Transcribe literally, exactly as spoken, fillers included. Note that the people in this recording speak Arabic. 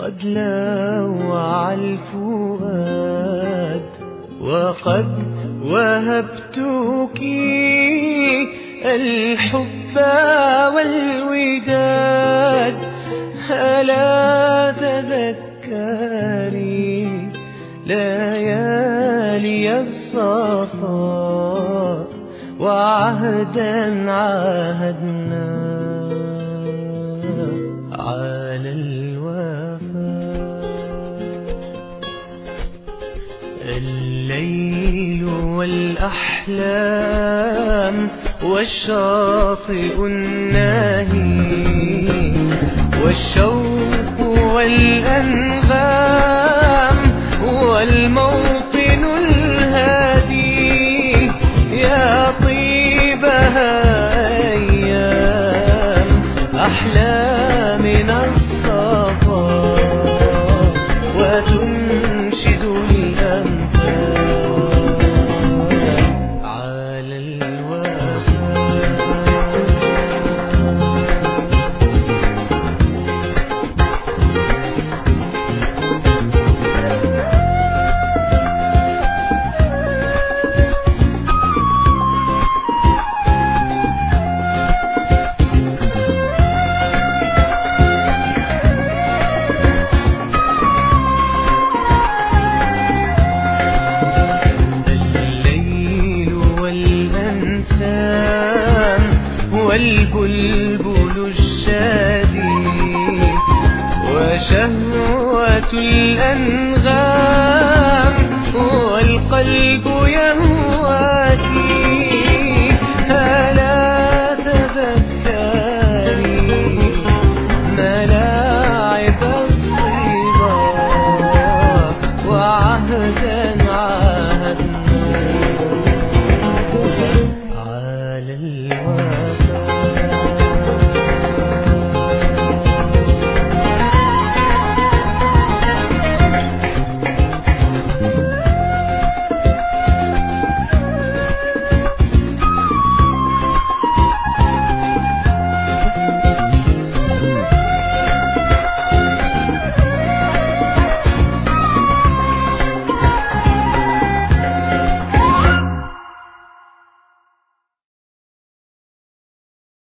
قد لاوع الفؤاد وقد وهبتك الحب والوداد. ألا تذكري ليالي الصفا وعهدا عاهدنا على الوفاء. الليل والأحلام والشاطئ الناهي والشوق والأنغام والموطن الهادي. يا طيبها أيام أحلى من الصفا وتنشد الأمثال على والبلبل الشادي وشهوة الأنغام والقلب يهوى